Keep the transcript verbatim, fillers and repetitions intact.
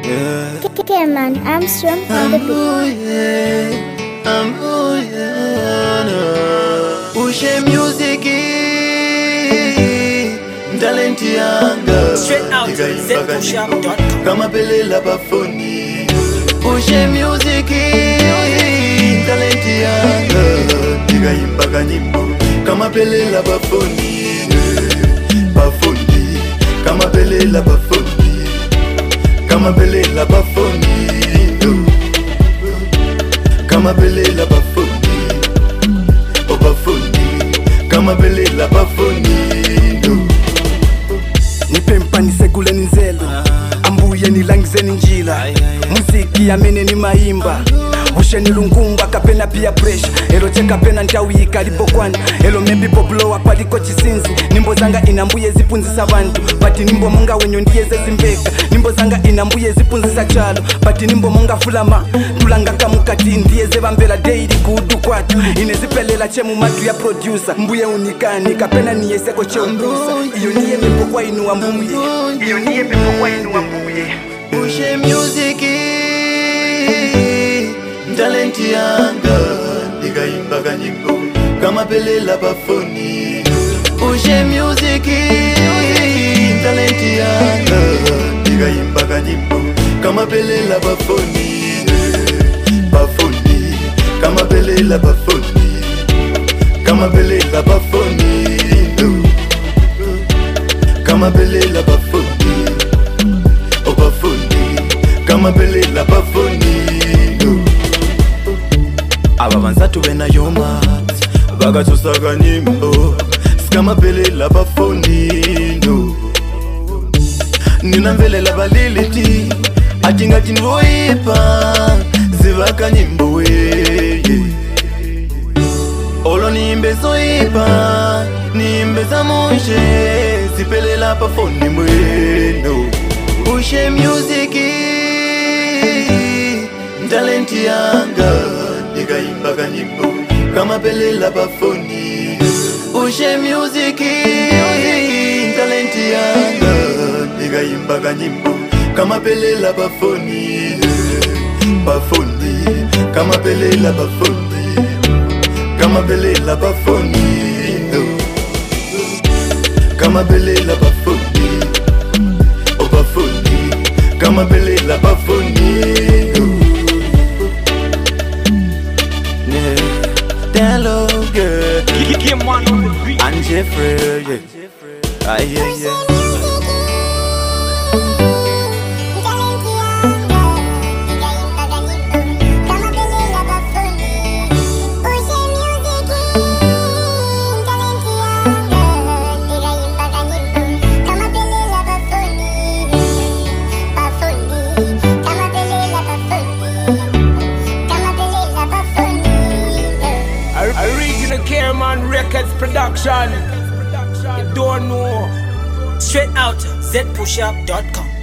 Yeah. Cameron Armstrong on the beat. Yeah, I'm oh yeah, no. Ushe music, talenti yanga. Straight out z push up dot com. Kama pele la bafoni. Ushe music, talenti yanga. Diga imbaga nyimbo. Kama pele la bafoni. Bafoni. Kama pele la bafoni. Kama pele la bafoni. Kama pele la bafoni. O bafoni. Kama pele la bafoni. Nipempa nisegule ninzelo ambuye nilangizeni njila muziki amene ni maimba ushe nilungumba kapena pia pressure elo cheka pena ntawi kalipo kwana elo maybe poplowa paliko chisinzi nimbo zanga inambuye zipunzisa bantu but nimbo monga wenyo ndiyeze zimbeka nimbo zanga inambuye zipunzisa chalo but nimbo monga fulama tulanga kamukati ndiyeze bambela daily kudu kwatu inezipelela chemu matu ya producer mbuye unikani kapena niyeseko cheumbusa iyo niye mepo kwa inu wa mbuye iyo niye mepo kwa inu wa mbuye Ushe music, talenti yanga. Diga imbaga nyimbo. Kama pele la bafoni. Ushe music, talenti yanga. Diga imbaga nyimbo. Kama pele la bafoni. Bafoni. Kama pele la bafoni. Kama pele la bafoni. Kama pele la bafoni. O bafoni. Kama pele la bafoni. Aba banzatu bena yoma bagatusaka nyimbo skama pele la bafoni no. Nina mbele la baliliti atinga tinvoipa zivaka nyimbo we olo nimbe zoipa nimbe za monje zipele la bafoni mweno. Ushe music, talenti yanga. Diga imbaga nyimbo. Kama pele la bafoni. Ushe music, talenti yanga. Diga imbaga nyimbo. Kama pele la bafoni. Bafoni. Kama pele la bafoni. Kama pele la bafoni. Kama pele la bafoni. O bafoni. Kama pele la bafoni. Hello, girl. And Jeffrey, yeah. Ah, yeah, yeah. Original Careman Records production. You don't know. Straight out z push up dot com.